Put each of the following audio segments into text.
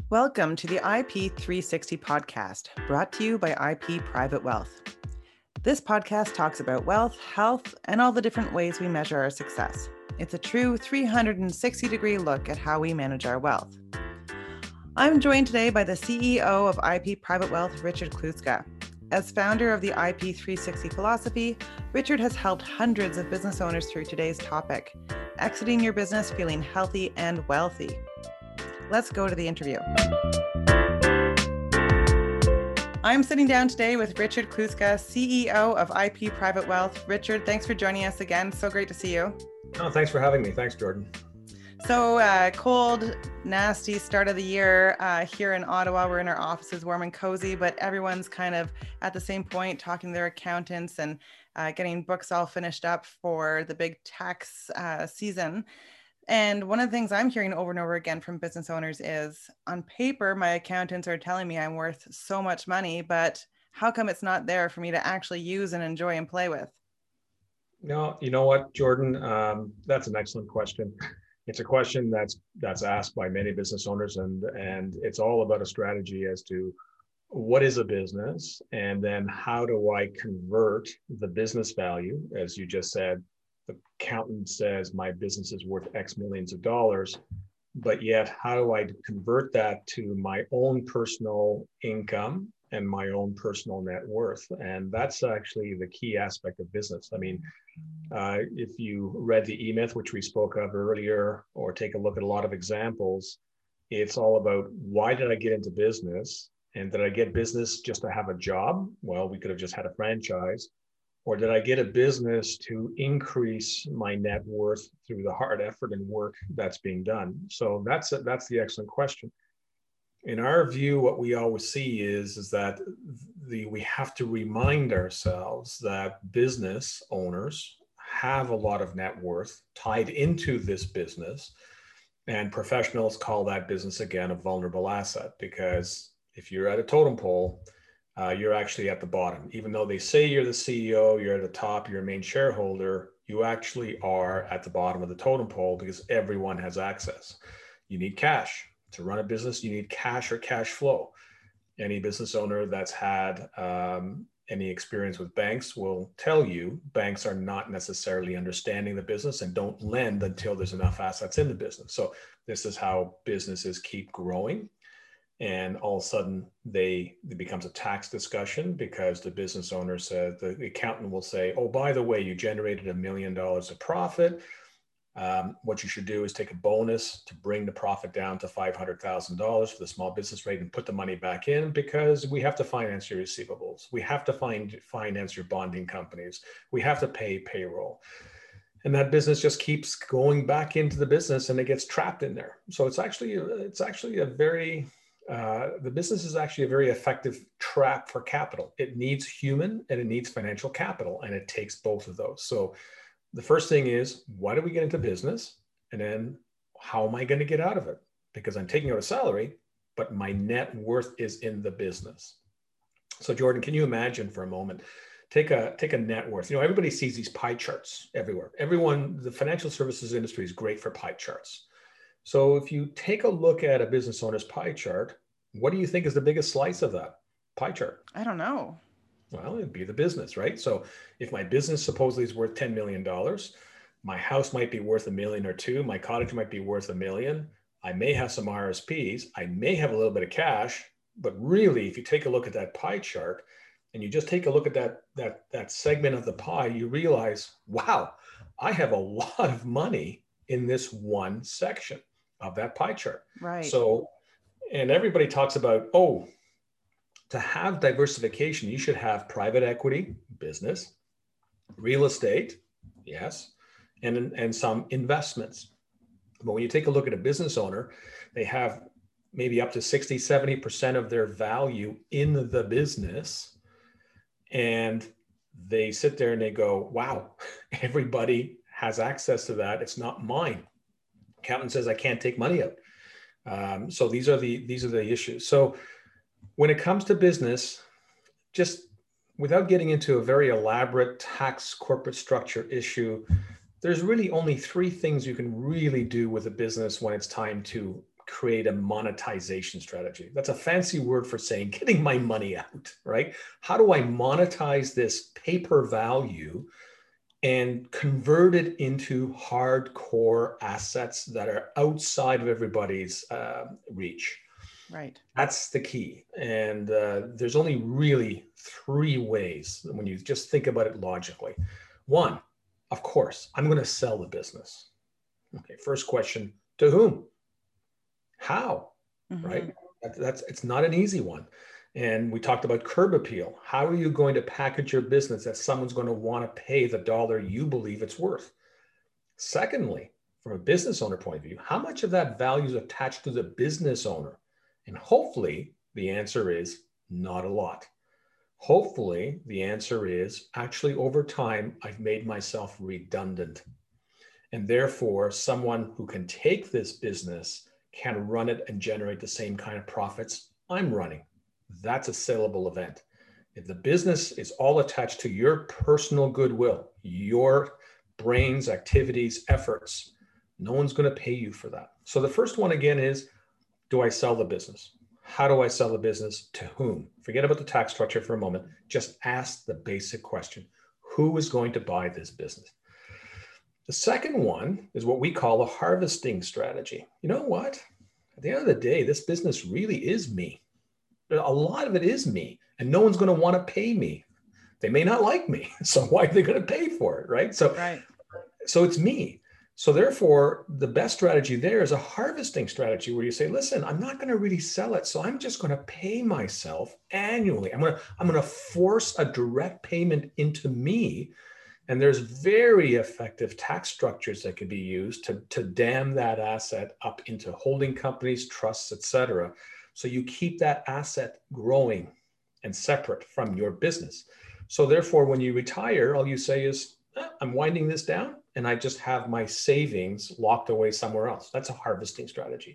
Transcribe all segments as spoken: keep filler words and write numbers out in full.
Welcome to the I P three sixty podcast, brought to you by I P Private Wealth. This podcast talks about wealth, health, and all the different ways we measure our success. It's a true three hundred sixty degree look at how we manage our wealth. I'm joined today by the C E O of I P Private Wealth, Richard Kluska. As founder of the I P three sixty philosophy, Richard has helped hundreds of business owners through today's topic, exiting your business feeling healthy and wealthy. Let's go to the interview. I'm sitting down today with Richard Kluska, C E O of I P Private Wealth. Richard, thanks for joining us again. So great to see you. Oh, thanks for having me. Thanks, Jordan. So uh, cold, nasty start of the year uh, here in Ottawa. We're in our offices, warm and cozy, but everyone's kind of at the same point, talking to their accountants and uh, getting books all finished up for the big tax uh, season. And one of the things I'm hearing over and over again from business owners is, on paper, my accountants are telling me I'm worth so much money, but how come it's not there for me to actually use and enjoy and play with? No, you know what, Jordan? Um, that's an excellent question. It's a question that's that's asked by many business owners, and and it's all about a strategy as to what is a business, and then how do I convert the business value, as you just said. The accountant says my business is worth X millions of dollars, but yet how do I convert that to my own personal income and my own personal net worth? And that's actually the key aspect of business. I mean, uh, if you read the E-Myth, which we spoke of earlier, or take a look at a lot of examples, it's all about, why did I get into business? And did I get business just to have a job? Well, we could have just had a franchise. Or did I get a business to increase my net worth through the hard effort and work that's being done? So that's a, that's the excellent question. In our view, what we always see is, is that the, we have to remind ourselves that business owners have a lot of net worth tied into this business, and professionals call that business, again, a vulnerable asset, because if you're at a totem pole, Uh, you're actually at the bottom. Even though they say you're the C E O, you're at the top, you're a main shareholder, you actually are at the bottom of the totem pole, because everyone has access. You need cash. To run a business, you need cash or cash flow. Any business owner that's had um, any experience with banks will tell you banks are not necessarily understanding the business and don't lend until there's enough assets in the business. So this is how businesses keep growing. And all of a sudden, they it becomes a tax discussion, because the business owner says, the, the accountant will say, oh, by the way, you generated a million dollars of profit. Um, what you should do is take a bonus to bring the profit down to five hundred thousand dollars for the small business rate and put the money back in, because we have to finance your receivables. We have to find, finance your bonding companies. We have to pay payroll. And that business just keeps going back into the business, and it gets trapped in there. So it's actually, it's actually a very... Uh, the business is actually a very effective trap for capital. It needs human and it needs financial capital, and it takes both of those. So the first thing is, why do we get into business? And then, how am I going to get out of it? Because I'm taking out a salary, but my net worth is in the business. So Jordan, can you imagine for a moment, take a, take a net worth. You know, everybody sees these pie charts everywhere. Everyone, the financial services industry is great for pie charts. So if you take a look at a business owner's pie chart, what do you think is the biggest slice of that pie chart? I don't know. Well, it'd be the business, right? So if my business supposedly is worth ten million dollars, my house might be worth a million or two, my cottage might be worth a million, I may have some R S Ps, I may have a little bit of cash, but really, if you take a look at that pie chart and you just take a look at that, that, that segment of the pie, you realize, wow, I have a lot of money in this one section of that pie chart. Right. So, and everybody talks about, oh, to have diversification, you should have private equity, business, real estate, yes, and, and some investments. But when you take a look at a business owner, they have maybe up to sixty, seventy percent of their value in the business. And they sit there and they go, wow, everybody has access to that. It's not mine. Accountant says I can't take money out. Um, so these are the these are the issues. So when it comes to business, just without getting into a very elaborate tax corporate structure issue, there's really only three things you can really do with a business when it's time to create a monetization strategy. That's a fancy word for saying getting my money out, right? How do I monetize this paper value and convert it into hardcore assets that are outside of everybody's uh, reach? Right. That's the key. And uh, there's only really three ways when you just think about it logically. One, of course, I'm going to sell the business. Okay, first question, to whom? How? Mm-hmm. Right? That, that's it's not an easy one. And we talked about curb appeal. How are you going to package your business that someone's going to want to pay the dollar you believe it's worth? Secondly, from a business owner point of view, how much of that value is attached to the business owner? And hopefully the answer is not a lot. Hopefully the answer is actually over time, I've made myself redundant. And therefore, someone who can take this business can run it and generate the same kind of profits I'm running. That's a saleable event. If the business is all attached to your personal goodwill, your brains, activities, efforts, no one's going to pay you for that. So the first one again is, do I sell the business? How do I sell the business? To whom? Forget about the tax structure for a moment. Just ask the basic question. Who is going to buy this business? The second one is what we call a harvesting strategy. You know what? At the end of the day, this business really is me. A lot of it is me, and no one's going to want to pay me. They may not like me, so why are they going to pay for it, right? So, right. so it's me. So therefore, the best strategy there is a harvesting strategy where you say, listen, I'm not going to really sell it, so I'm just going to pay myself annually. I'm going to, I'm going to force a direct payment into me. And there's very effective tax structures that can be used to, to dam that asset up into holding companies, trusts, et cetera. So you keep that asset growing and separate from your business. So therefore, when you retire, all you say is, eh, I'm winding this down and I just have my savings locked away somewhere else. That's a harvesting strategy.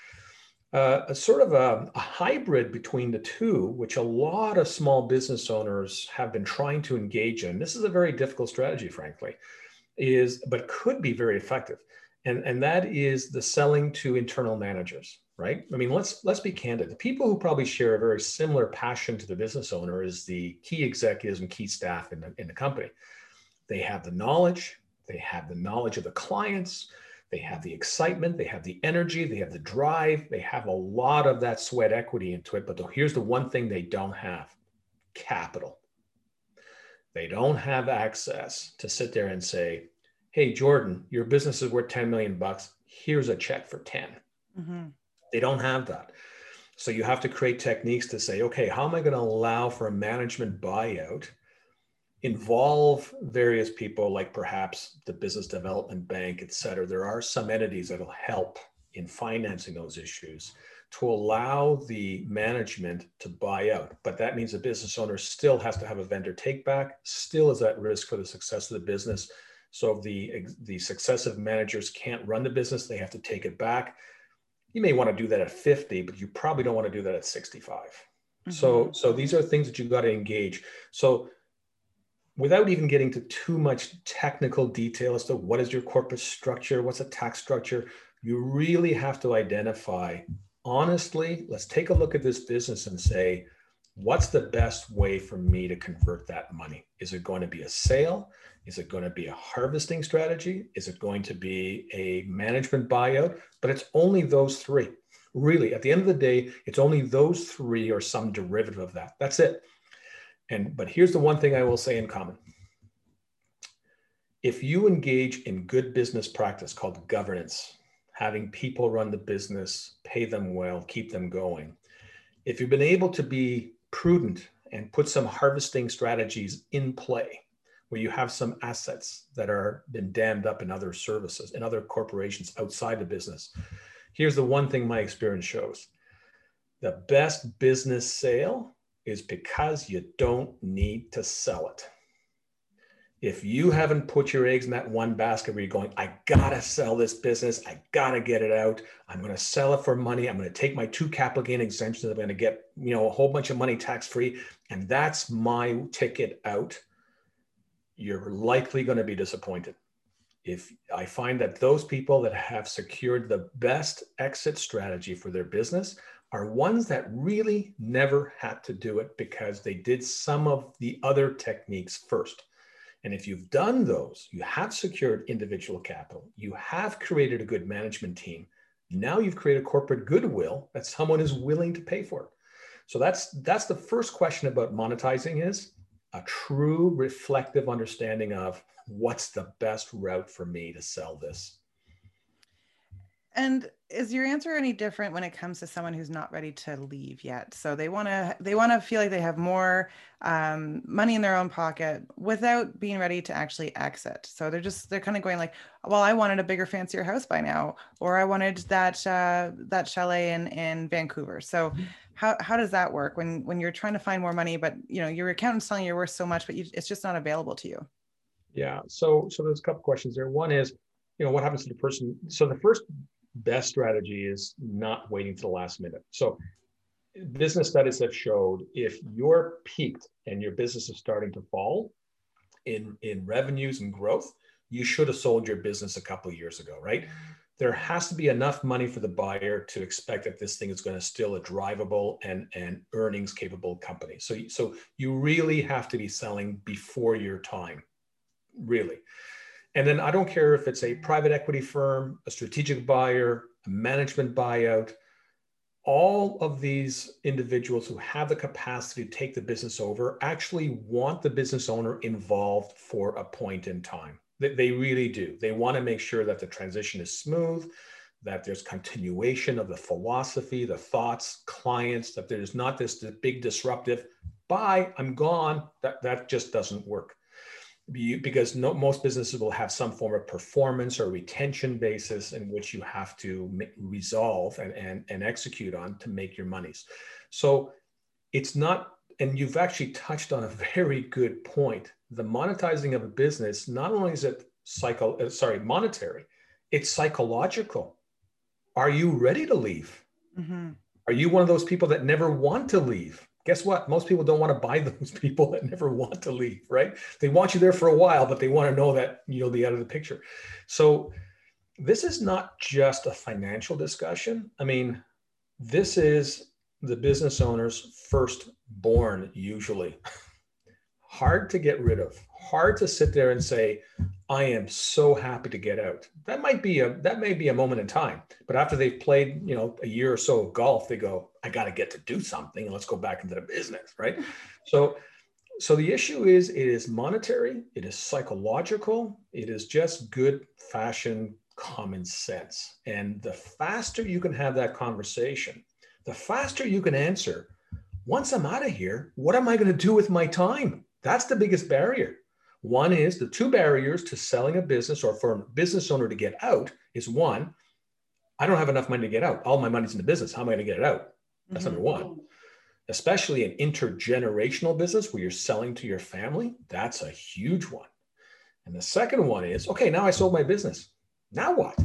Uh, a sort of a, a hybrid between the two, which a lot of small business owners have been trying to engage in. This is a very difficult strategy, frankly, is but could be very effective. And, and that is the selling to internal managers, right? I mean, let's let's be candid. The people who probably share a very similar passion to the business owner is the key executives and key staff in the, in the company. They have the knowledge, they have the knowledge of the clients, they have the excitement, they have the energy, they have the drive, they have a lot of that sweat equity into it. But here's the one thing they don't have: capital. They don't have access to sit there and say, hey, Jordan, your business is worth ten million bucks. Here's a check for ten. Mm-hmm. They don't have that. So you have to create techniques to say, okay, how am I going to allow for a management buyout? Involve various people like perhaps the business development bank, et cetera. There are some entities that'll help in financing those issues to allow the management to buy out. But that means the business owner still has to have a vendor take back, still is at risk for the success of the business. So if the, the successive managers can't run the business, they have to take it back. You may want to do that at fifty, but you probably don't want to do that at sixty-five. Mm-hmm. So, so these are things that you've got to engage. So without even getting to too much technical detail as to what is your corporate structure, what's a tax structure, you really have to identify, honestly, let's take a look at this business and say, what's the best way for me to convert that money? Is it going to be a sale? Is it going to be a harvesting strategy? Is it going to be a management buyout? But it's only those three. Really, at the end of the day, it's only those three or some derivative of that. That's it. And but here's the one thing I will say in common. If you engage in good business practice called governance, having people run the business, pay them well, keep them going. If you've been able to be prudent and put some harvesting strategies in play, where you have some assets that are been dammed up in other services, in other corporations outside the business. Here's the one thing my experience shows. The best business sale is because you don't need to sell it. If you haven't put your eggs in that one basket where you're going, I gotta sell this business, I gotta get it out, I'm gonna sell it for money, I'm gonna take my two capital gain exemptions, I'm gonna get, you know, a whole bunch of money tax-free, and that's my ticket out, you're likely gonna be disappointed. if I find that those people that have secured the best exit strategy for their business are ones that really never had to do it because they did some of the other techniques first. And if you've done those, you have secured individual capital, you have created a good management team. Now you've created corporate goodwill that someone is willing to pay for. So that's that's the first question about monetizing, is a true reflective understanding of what's the best route for me to sell this. And is your answer any different when it comes to someone who's not ready to leave yet? So they want to they want to feel like they have more um, money in their own pocket without being ready to actually exit. So they're just they're kind of going like, well, I wanted a bigger, fancier house by now, or I wanted that uh, that chalet in in Vancouver. So how how does that work when when you're trying to find more money, but you know your accountant's telling you you're worth so much, but you, it's just not available to you? Yeah. So so there's a couple questions there. One is, you know, what happens to the person? So the first best strategy is not waiting to the last minute. So business studies have showed if you're peaked and your business is starting to fall in, in revenues and growth, you should have sold your business a couple of years ago, right? There has to be enough money for the buyer to expect that this thing is going to still a drivable and, and earnings capable company. So, so you really have to be selling before your time, really. And then I don't care if it's a private equity firm, a strategic buyer, a management buyout, all of these individuals who have the capacity to take the business over actually want the business owner involved for a point in time. They, they really do. They want to make sure that the transition is smooth, that there's continuation of the philosophy, the thoughts, clients, that there's not this big disruptive, bye, I'm gone. That, that just doesn't work. Because no, most businesses will have some form of performance or retention basis in which you have to resolve and, and, and execute on to make your monies. So it's not, and you've actually touched on a very good point. The monetizing of a business, not only is it psycho, sorry, monetary, it's psychological. Are you ready to leave? Mm-hmm. Are you one of those people that never want to leave? Guess what? Most people don't want to buy those people that never want to leave, right? They want you there for a while, but they want to know that you'll be out of the picture. So this is not just a financial discussion. I mean, this is the business owner's firstborn, usually. Hard to get rid of, hard to sit there and say, I am so happy to get out. That might be a, that may be a moment in time, but after they've played, you know, a year or so of golf, they go, I got to get to do something and let's go back into the business. Right. So, so the issue is, it is monetary. It is psychological. It is just good fashion common sense. And the faster you can have that conversation, the faster you can answer, once I'm out of here, what am I going to do with my time? That's the biggest barrier. One is the two barriers to selling a business or for a business owner to get out is one, I don't have enough money to get out. All my money's in the business. How am I going to get it out? That's mm-hmm. number one. Especially an intergenerational business where you're selling to your family. That's a huge one. And the second one is, okay, now I sold my business. Now what?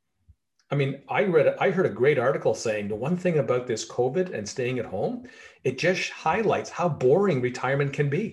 I mean, I read, I heard a great article saying the one thing about this COVID and staying at home, it just highlights how boring retirement can be.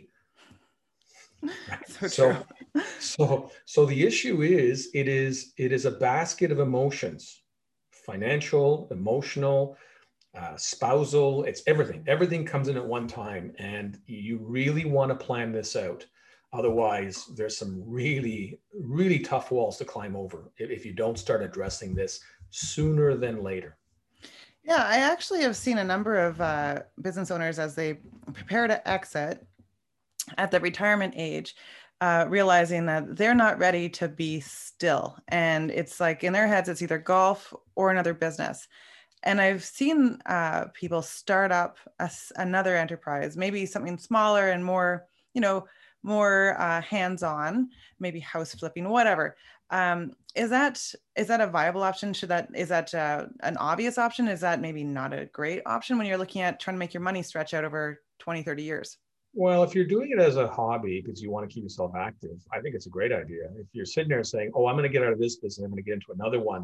Right? So, so, so, so the issue is, it is, it is a basket of emotions, financial, emotional, uh, spousal, it's everything. Everything comes in at one time, and you really want to plan this out. Otherwise, there's some really, really tough walls to climb over if, if you don't start addressing this sooner than later. Yeah, I actually have seen a number of uh, business owners as they prepare to exit at the retirement age, uh, realizing that they're not ready to be still. And it's like in their heads, it's either golf or another business. And I've seen uh, people start up a, another enterprise, maybe something smaller and more, you know, more uh, hands-on, maybe house flipping, whatever. Um, is that is that a viable option? Should that is that uh, an obvious option? Is that maybe not a great option when you're looking at trying to make your money stretch out over twenty, thirty years? Well, if you're doing it as a hobby because you want to keep yourself active, I think it's a great idea. If you're sitting there saying, oh, I'm going to get out of this business, I'm going to get into another one.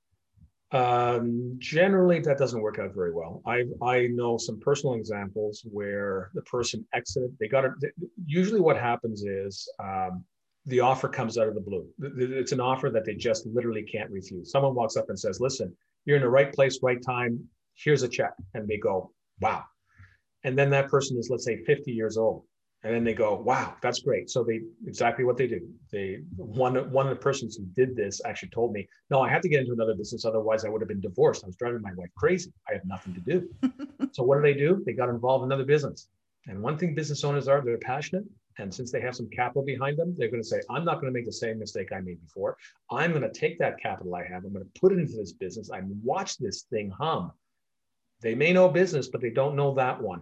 Um, generally, that doesn't work out very well. I I know some personal examples where the person exited. They got it. Usually what happens is um, the offer comes out of the blue. It's an offer that they just literally can't refuse. Someone walks up and says, listen, you're in the right place, right time. Here's a check. And they go, wow. And then that person is, let's say, fifty years old. And then they go, wow, that's great. So they, exactly what they do. They, one, one of the persons who did this actually told me, no, I had to get into another business. Otherwise I would have been divorced. I was driving my wife crazy. I had nothing to do. So what do they do? They got involved in another business. And one thing business owners are, they're passionate. And since they have some capital behind them, they're going to say, I'm not going to make the same mistake I made before. I'm going to take that capital I have. I'm going to put it into this business. I watch this thing hum. They may know business, but they don't know that one.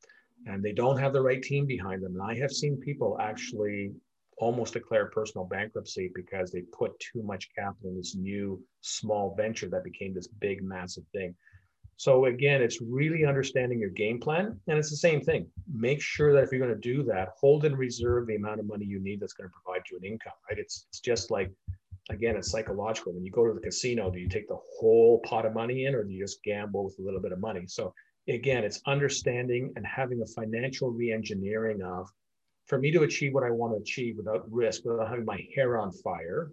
And they don't have the right team behind them. And I have seen people actually almost declare personal bankruptcy because they put too much capital in this new small venture that became this big, massive thing. So again, it's really understanding your game plan. And it's the same thing. Make sure that if you're going to do that, hold in reserve the amount of money you need that's going to provide you an income, right? It's, it's just like, again, it's psychological. When you go to the casino, do you take the whole pot of money in, or do you just gamble with a little bit of money? So again, it's understanding and having a financial re-engineering of, for me to achieve what I want to achieve without risk, without having my hair on fire,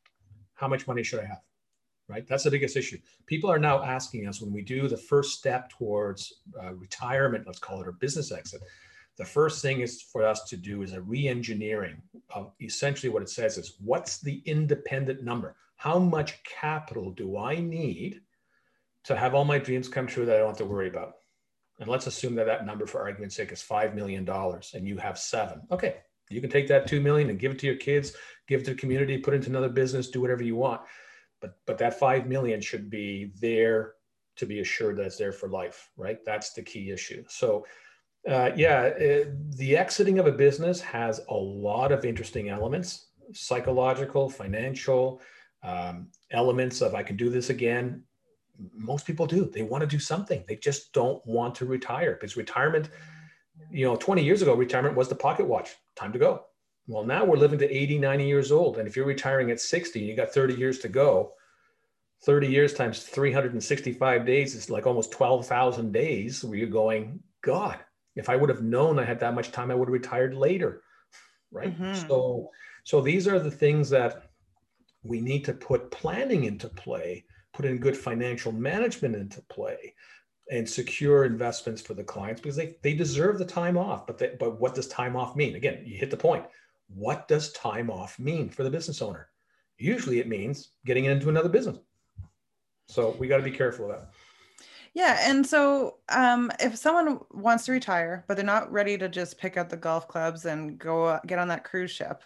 how much money should I have, right? That's the biggest issue. People are now asking us, when we do the first step towards uh, retirement, let's call it, or business exit, the first thing is for us to do is a re-engineering of essentially what it says is, what's the independent number? How much capital do I need to have all my dreams come true that I don't have to worry about? And let's assume that that number, for argument's sake, is five million dollars and you have seven. Okay, you can take that two million dollars and give it to your kids, give it to the community, put it into another business, do whatever you want. But, but that five million dollars should be there to be assured that it's there for life, right? That's the key issue. So uh, yeah, it, the exiting of a business has a lot of interesting elements, psychological, financial, um, elements of, I can do this again. Most people do. They want to do something. They just don't want to retire, because retirement, you know, twenty years ago, retirement was the pocket watch, time to go. Well, now we're living to eighty, ninety years old. And if you're retiring at sixty, you got thirty years to go, thirty years times three hundred sixty-five days is like almost twelve thousand days where you're going, God, if I would have known I had that much time, I would have retired later. Right. Mm-hmm. So, so these are the things that we need to put planning into play, put in good financial management into play, and secure investments for the clients, because they, they deserve the time off. But, they, but what does time off mean? Again, you hit the point. What does time off mean for the business owner? Usually it means getting into another business. So we got to be careful of that. Yeah. And so um, if someone wants to retire, but they're not ready to just pick up the golf clubs and go get on that cruise ship,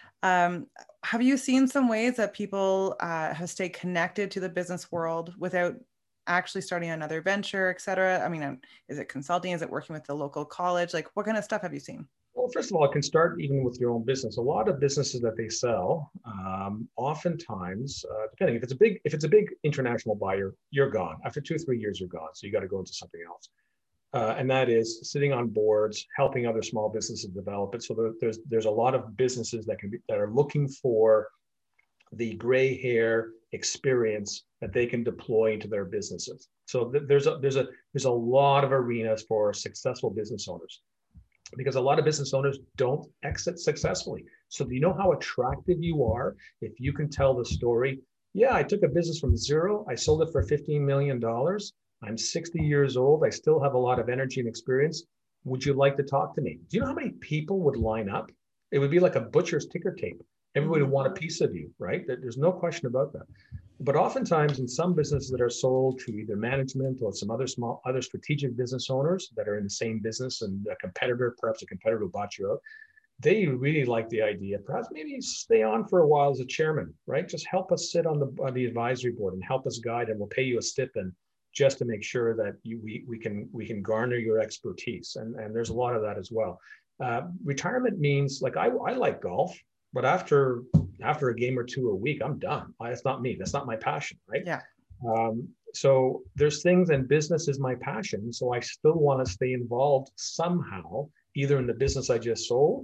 um, have you seen some ways that people uh, have stayed connected to the business world without actually starting another venture, et cetera? I mean, is it consulting? Is it working with the local college? Like, what kind of stuff have you seen? Well, first of all, it can start even with your own business. A lot of businesses that they sell, um, oftentimes, uh, depending if it's a big, if it's a big international buyer, you're gone after two, three years. You're gone, so you got to go into something else. Uh, and that is sitting on boards, helping other small businesses develop it. So there, there's there's a lot of businesses that can be that are looking for the gray hair experience that they can deploy into their businesses. So th- there's a there's a there's a lot of arenas for successful business owners, because a lot of business owners don't exit successfully. So do you know how attractive you are if you can tell the story? Yeah, I took a business from zero. I sold it for fifteen million dollars. I'm sixty years old. I still have a lot of energy and experience. Would you like to talk to me? Do you know how many people would line up? It would be like a butcher's ticker tape. Everybody would want a piece of you, right? There's no question about that. But oftentimes in some businesses that are sold to either management or some other small, other strategic business owners that are in the same business and a competitor, perhaps a competitor who bought you out, they really like the idea. Perhaps maybe stay on for a while as a chairman, right? Just help us sit on the, on the advisory board and help us guide, and we'll pay you a stipend just to make sure that you, we, we can we can garner your expertise. And, and there's a lot of that as well. Uh, retirement means, like, I, I like golf, but after after a game or two a week, I'm done. That's not me. That's not my passion, right? Yeah. Um, so there's things, and business is my passion. So I still want to stay involved somehow, either in the business I just sold,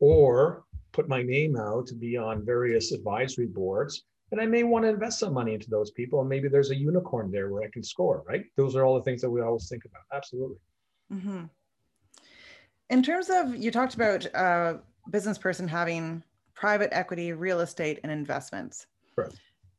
or put my name out to be on various advisory boards. And I may want to invest some money into those people. And maybe there's a unicorn there where I can score, right? Those are all the things that we always think about. Absolutely. Mm-hmm. In terms of, you talked about a business person having private equity, real estate, and investments. Right.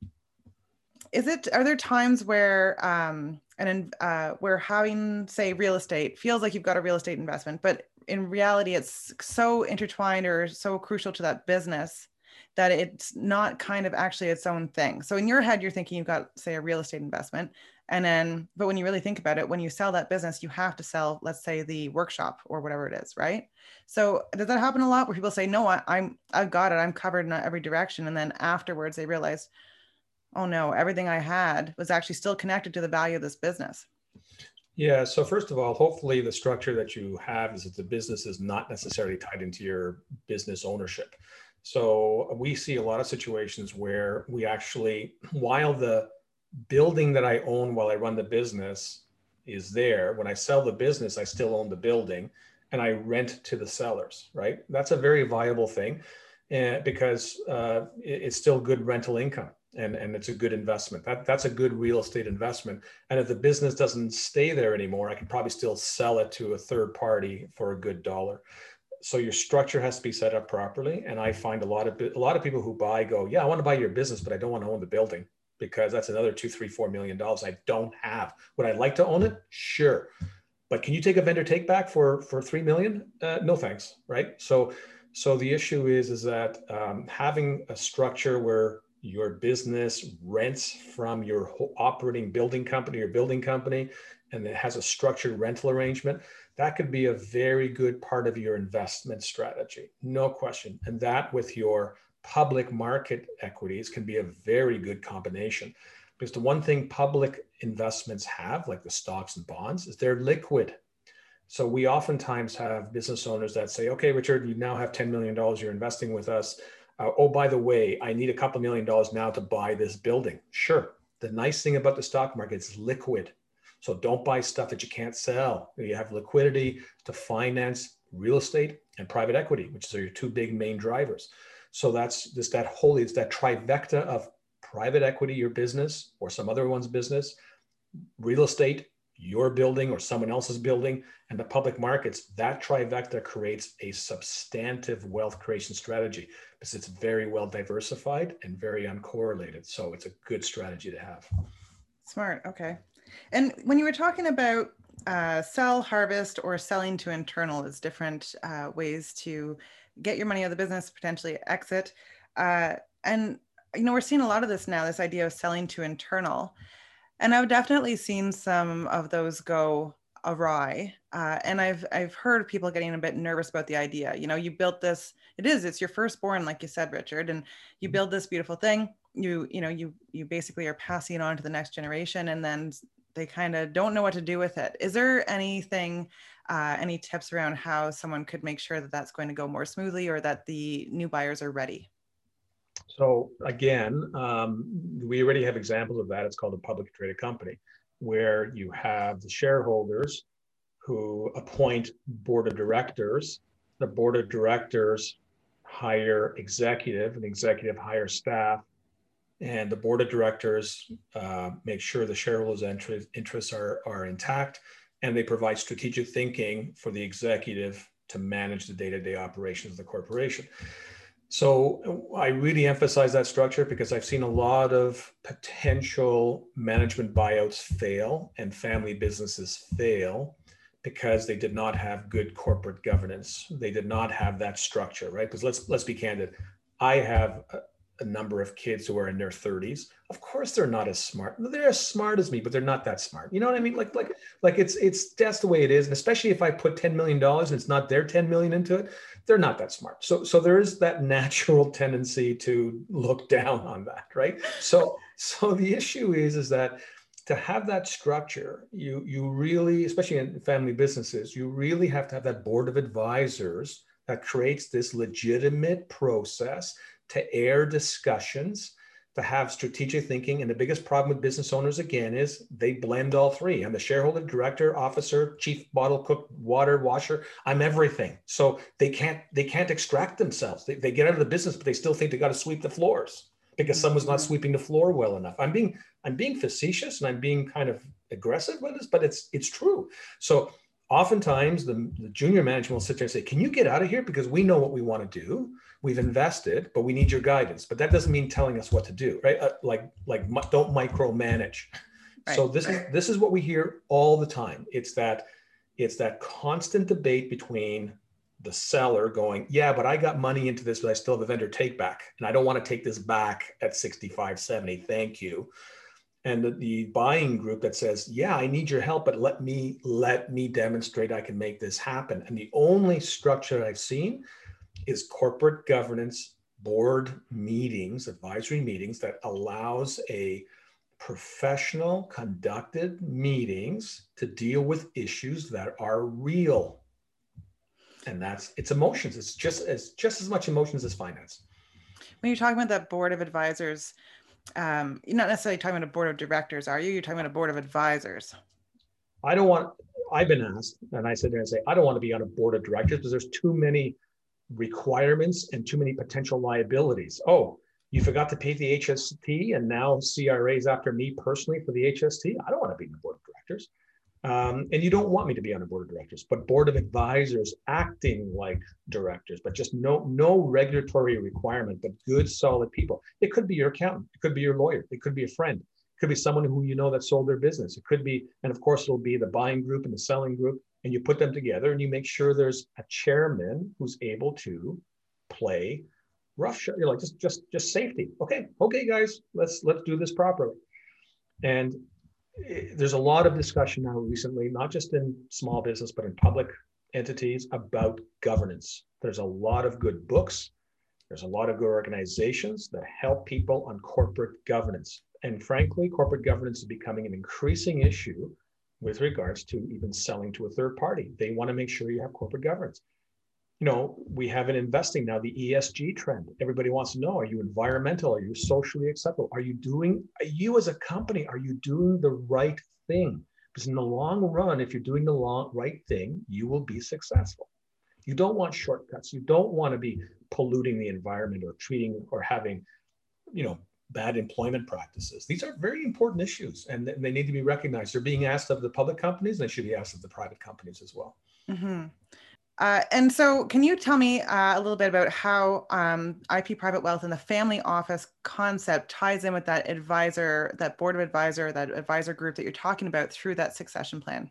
Is it, are there times where, um, and uh, where having, say, real estate feels like you've got a real estate investment, but in reality, it's so intertwined or so crucial to that business that it's not kind of actually its own thing? So in your head, you're thinking you've got, say, a real estate investment. And then, but when you really think about it, when you sell that business, you have to sell, let's say, the workshop or whatever it is, right? So does that happen a lot where people say, no, I, I'm, I've got it, I'm covered in every direction. And then afterwards they realize, oh no, everything I had was actually still connected to the value of this business? Yeah. So first of all, hopefully the structure that you have is that the business is not necessarily tied into your business ownership. So we see a lot of situations where we actually, while the building that I own while I run the business is there, when I sell the business, I still own the building and I rent to the sellers, right? That's a very viable thing, and because uh, it, it's still good rental income. And, and it's a good investment. That, that's a good real estate investment. And if the business doesn't stay there anymore, I can probably still sell it to a third party for a good dollar. So your structure has to be set up properly. And I find a lot of a lot of people who buy go, yeah, I want to buy your business, but I don't want to own the building because that's another two, three, four million dollars I don't have. Would I like to own it? Sure. But can you take a vendor take back for, for three million? Uh, no, thanks. Right. So, so the issue is, is that um, having a structure where your business rents from your operating building company or building company, and it has a structured rental arrangement, that could be a very good part of your investment strategy, no question. And that with your public market equities can be a very good combination. Because the one thing public investments have, like the stocks and bonds, is they're liquid. So we oftentimes have business owners that say, okay, Richard, you now have ten million dollars you're investing with us. Uh, oh, by the way, I need a couple million dollars now to buy this building. Sure. The nice thing about the stock market is liquid. So don't buy stuff that you can't sell. You have liquidity to finance real estate and private equity, which are your two big main drivers. So that's just that whole, it's that trifecta of private equity, your business, or some other one's business, real estate, your building or someone else's building, and the public markets. That trifecta creates a substantive wealth creation strategy because it's very well diversified and very uncorrelated. So it's a good strategy to have. Smart. Okay. And when you were talking about uh, sell, harvest, or selling to internal as different uh, ways to get your money out of the business, potentially exit. Uh, and, you know, we're seeing a lot of this now, this idea of selling to internal. And I've definitely seen some of those go awry. Uh, and I've I've heard people getting a bit nervous about the idea. You know, you built this, it is, it's your firstborn, like you said, Richard, and you build this beautiful thing. You, you know, you you basically are passing it on to the next generation, and then they kind of don't know what to do with it. Is there anything, uh, any tips around how someone could make sure that that's going to go more smoothly or that the new buyers are ready? So again, um, we already have examples of that. It's called a publicly traded company, where you have the shareholders who appoint board of directors. The board of directors hire executive, and executive hire staff, and the board of directors uh, make sure the shareholders' interest, interests are, are intact, and they provide strategic thinking for the executive to manage the day-to-day operations of the corporation. So I really emphasize that structure because I've seen a lot of potential management buyouts fail and family businesses fail because they did not have good corporate governance. They did not have that structure, right? Because let's let's be candid. I have a, a number of kids who are in their thirties. Of course, they're not as smart. They're as smart as me, but they're not that smart. You know what I mean? Like like like it's it's that's the way it is. And especially if I put ten million dollars and it's not their ten million into it, they're not that smart. So, so there is that natural tendency to look down on that, right? So, so the issue is, is that to have that structure, you, you really, especially in family businesses, you really have to have that board of advisors that creates this legitimate process to air discussions, to have strategic thinking. And the biggest problem with business owners, again, is they blend all three. I'm the shareholder, director, officer, chief bottle cook, water washer. I'm everything. So they can't they can't extract themselves. They, they get out of the business, but they still think they got to sweep the floors because someone's not sweeping the floor well enough. I'm being I'm being facetious and I'm being kind of aggressive with this, but it's it's true. So oftentimes the, the junior management will sit there and say, can you get out of here? Because we know what we want to do. We've invested, but we need your guidance. But that doesn't mean telling us what to do, right? Uh, like, like don't micromanage. Right. So this is, this is what we hear all the time. It's that, it's that constant debate between the seller going, yeah, but I got money into this, but I still have a vendor take back. And I don't want to take this back at sixty-five, seventy. Thank you. And the, the buying group that says, yeah, I need your help, but let me, let me demonstrate I can make this happen. And the only structure I've seen is corporate governance board meetings, advisory meetings that allows a professional conducted meetings to deal with issues that are real. And that's, it's emotions. It's just as, just as much emotions as finance. When you're talking about that board of advisors, um, you're not necessarily talking about a board of directors, are you? You're talking about a board of advisors. I don't want, I've been asked, and I sit there and say, I don't want to be on a board of directors because there's too many requirements and too many potential liabilities. Oh, you forgot to pay the H S T and now C R A's after me personally for the H S T. I don't want to be on the board of directors. Um, and you don't want me to be on a board of directors, but board of advisors acting like directors, but just no, no regulatory requirement, but good, solid people. It could be your accountant. It could be your lawyer. It could be a friend. It could be someone who you know that sold their business. It could be, and of course, it'll be the buying group and the selling group, and you put them together and you make sure there's a chairman who's able to play rough shot. You're like, just, just, just safety. Okay, okay, guys, let's let's do this properly. And there's a lot of discussion now recently, not just in small business, but in public entities about governance. There's a lot of good books. There's a lot of good organizations that help people on corporate governance. And frankly, corporate governance is becoming an increasing issue with regards to even selling to a third party. They want to make sure you have corporate governance. You know, we have in investing now the E S G trend. Everybody wants to know, are you environmental? Are you socially acceptable? Are you doing, are you as a company, are you doing the right thing? Because in the long run, if you're doing the long, right thing, you will be successful. You don't want shortcuts. You don't want to be polluting the environment or treating or having, you know, bad employment practices. These are very important issues and they need to be recognized. They're being asked of the public companies and they should be asked of the private companies as well. Mm-hmm. Uh, and so can you tell me uh, a little bit about how um, I P Private Wealth and the family office concept ties in with that advisor, that board of advisor, that advisor group that you're talking about through that succession plan?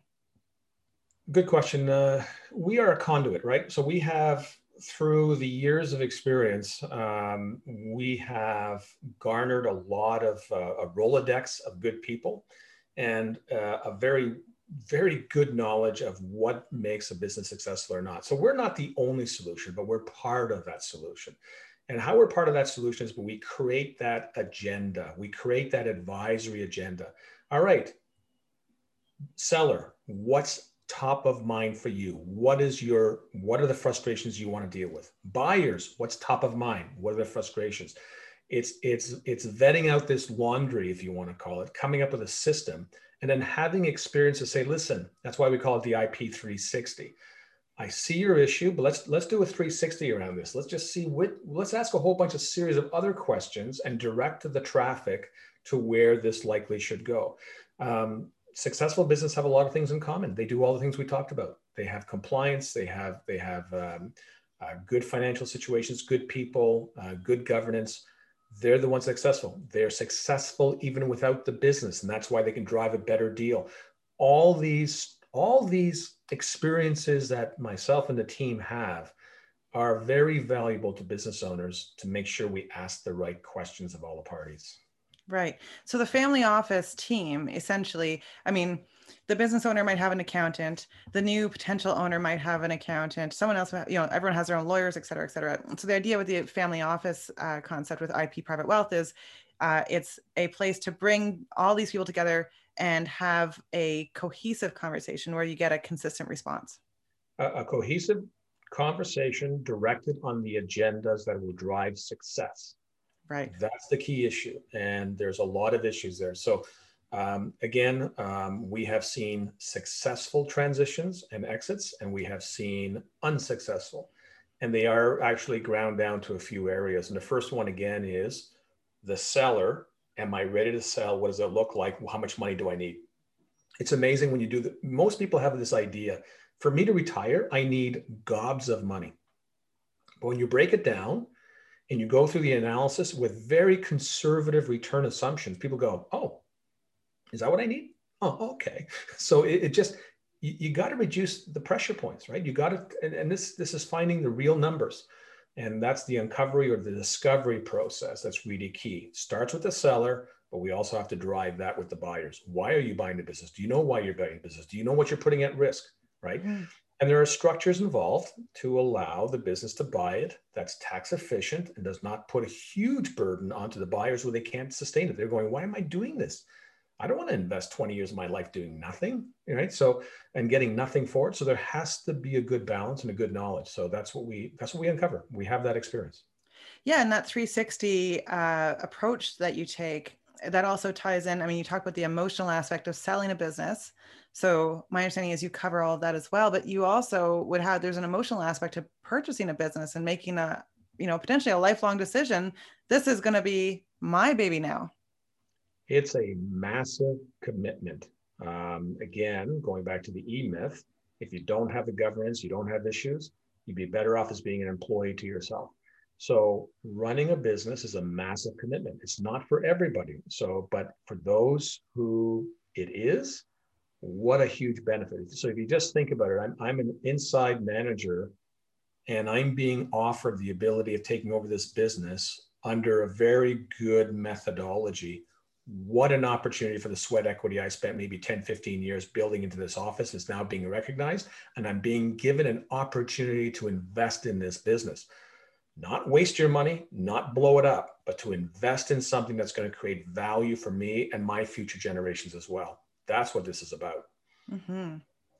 Good question. Uh, we are a conduit, right? So we have, through the years of experience, um, we have garnered a lot of uh, a Rolodex of good people and uh, a very very good knowledge of what makes a business successful or not. So we're not the only solution, but we're part of that solution. And how we're part of that solution is when we create that agenda, we create that advisory agenda. All right, seller, what's top of mind for you? What is your, what are the frustrations you want to deal with? Buyers, what's top of mind? What are the frustrations? It's, it's, it's vetting out this laundry, if you want to call it, coming up with a system, and then having experience to say, listen, that's why we call it the I P three sixty. I see your issue, but let's let's do a three sixty around this. Let's just see what, let's ask a whole bunch of series of other questions and direct the traffic to where this likely should go. Um, successful business have a lot of things in common. They do all the things we talked about. They have compliance. They have they have um, uh, good financial situations, good people, uh, good governance. They're the ones successful. They're successful even without the business, and that's why they can drive a better deal. All these, all these experiences that myself and the team have are very valuable to business owners to make sure we ask the right questions of all the parties. Right. So the family office team, essentially, I mean, the business owner might have an accountant, the new potential owner might have an accountant, someone else, you know, everyone has their own lawyers, et cetera, et cetera. So the idea with the family office uh, concept with I P Private Wealth is uh, it's a place to bring all these people together and have a cohesive conversation where you get a consistent response. A, a cohesive conversation directed on the agendas that will drive success. Right. That's the key issue. And there's a lot of issues there. So um, again, um, we have seen successful transitions and exits, and we have seen unsuccessful. And they are actually ground down to a few areas. And the first one, again, is the seller. Am I ready to sell? What does it look like? How much money do I need? It's amazing when you do that. Most people have this idea For me to retire, I need gobs of money. But when you break it down and you go through the analysis with very conservative return assumptions, people go, oh, is that what I need? Oh, okay. So it, it just, you, you got to reduce the pressure points, right? You got to, and, and this, this is finding the real numbers. And that's the uncovery or the discovery process that's really key. It starts with the seller, but we also have to drive that with the buyers. Why are you buying the business? Do you know why you're buying the business? Do you know what you're putting at risk, right? Mm-hmm. And there are structures involved to allow the business to buy it that's tax efficient and does not put a huge burden onto the buyers where they can't sustain it. They're going, why am I doing this? I don't want to invest twenty years of my life doing nothing, right? So, and getting nothing for it. So there has to be a good balance and a good knowledge. So that's what we, that's what we uncover. We have that experience. Yeah. And that three sixty uh, approach that you take, that also ties in. I mean, you talk about the emotional aspect of selling a business. So my understanding is you cover all of that as well, but you also would have, there's an emotional aspect to purchasing a business and making a, you know, potentially a lifelong decision. This is going to be my baby now. It's a massive commitment. Um, again, going back to the E-myth, if you don't have the governance, you don't have issues, you'd be better off as being an employee to yourself. So running a business is a massive commitment. It's not for everybody. So, but for those who it is, what a huge benefit. So if you just think about it, I'm, I'm an inside manager and I'm being offered the ability of taking over this business under a very good methodology. What an opportunity for the sweat equity I spent maybe ten, fifteen years building into this office is now being recognized. And I'm being given an opportunity to invest in this business. Not waste your money, not blow it up, but to invest in something that's going to create value for me and my future generations as well. That's what this is about. Mm-hmm.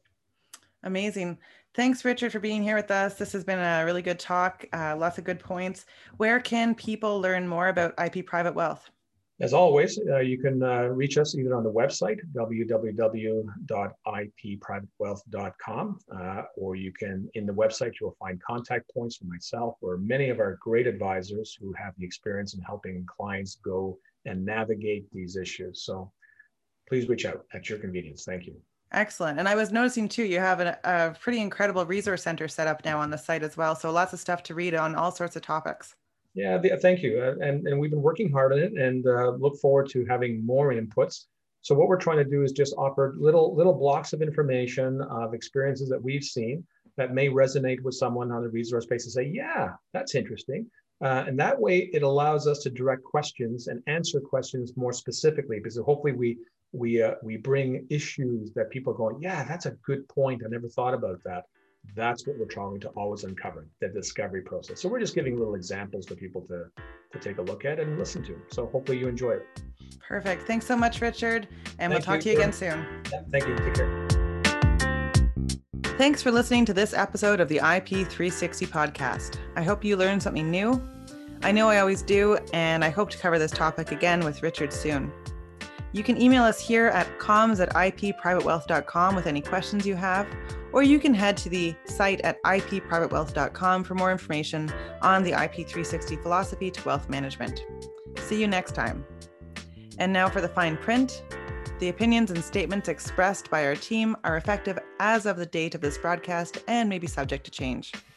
Amazing. Thanks, Richard, for being here with us. This has been a really good talk. Uh, lots of good points. Where can people learn more about I P Private Wealth? As always, uh, you can uh, reach us either on the website, w w w dot i p private wealth dot com, uh, or you can, in the website, you'll find contact points for myself or many of our great advisors who have the experience in helping clients go and navigate these issues. So please reach out at your convenience. Thank you. Excellent. And I was noticing too, you have a, a pretty incredible resource center set up now on the site as well. So lots of stuff to read on all sorts of topics. Yeah, thank you. Uh, and, and we've been working hard on it and uh, look forward to having more inputs. So what we're trying to do is just offer little, little blocks of information of experiences that we've seen that may resonate with someone on the resource base and say, yeah, that's interesting. Uh, and that way it allows us to direct questions and answer questions more specifically, because hopefully we, we, uh, we bring issues that people are going, yeah, that's a good point. I never thought about that. That's what we're trying to always uncover, the discovery process. So we're just giving little examples for people to, to take a look at and listen to. So hopefully you enjoy it. Perfect. Thanks so much, Richard. And Thank we'll talk you. to you again soon. Yeah, thank you. Take care. Thanks for listening to this episode of the I P three sixty podcast. I hope you learned something new. I know I always do, and I hope to cover this topic again with Richard soon. You can email us here at comms at i p private wealth dot com with any questions you have, or you can head to the site at i p private wealth dot com for more information on the I P three sixty philosophy to wealth management. See you next time. And now for the fine print. The opinions and statements expressed by our team are effective as of the date of this broadcast and may be subject to change.